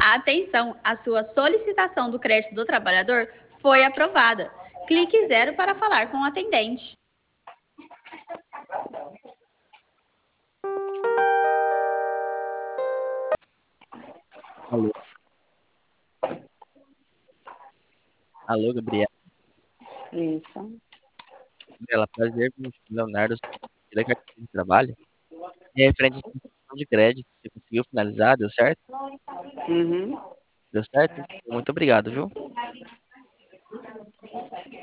Atenção, a sua solicitação do crédito do trabalhador foi aprovada. Clique 0 para falar com o atendente. Alô, alô, Gabriela. Isso. Gabriela, prazer, me chamo Leonardo, da carteira de trabalho. E é referente à questão de crédito, você conseguiu finalizar? Deu certo? Uhum. Deu certo? Muito obrigado, viu?